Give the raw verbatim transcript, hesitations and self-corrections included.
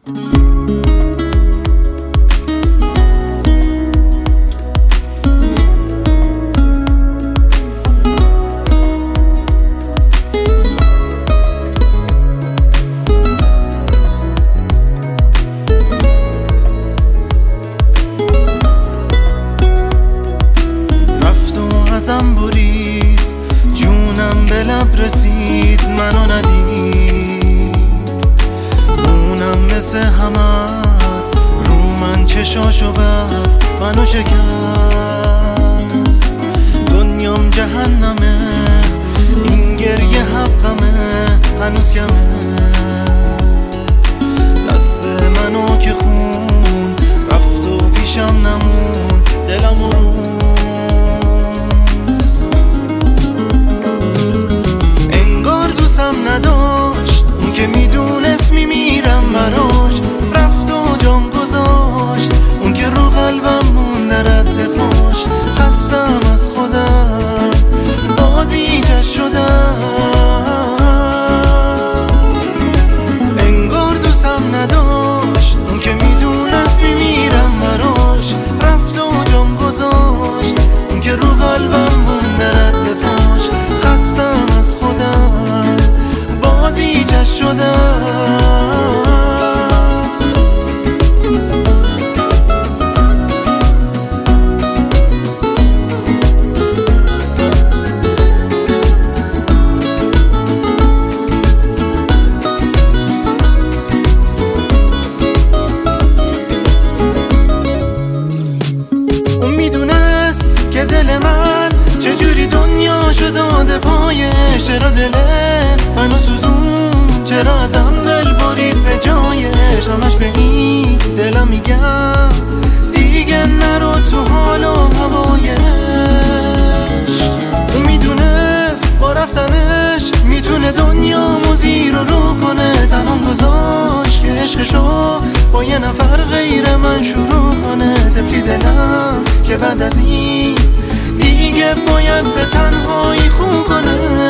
ازم برید جونم به لب رسید منو ندید اونم مثل همه است رو من چشاشو بست منو شکست دنیام جهنمه این گریه حقمه هنوز کمه دست منو که خون رفت و پیشم نمون دلم رو نداشت اون که میدونست میمیرم براش رفت و جام گذاشت اون که رو قلبم مونده رد پاش خستم از خودم بازیچش شدم انگار دوستم نداشت اون که میدونست میمیرم براش رفت و جام گذاشت اون که رو قلبم مونده رد پاش خستم از خودم بازیچش شدم اون میدونست که دل من چجوری دنیاشو داده پایش چرا دل منو سوزون چرا ازم دل برید به جایش همش به این دلم میگم دیگه نرو تو حال و هوایش اون میدونست با رفتنش میتونه دنیامو زیر و رو کنه تنم گذاشت که عشقشو با یه نفر غیر من شروع کنه طفلی دلم که بعد از این دیگه باید به تنهایی خون کنه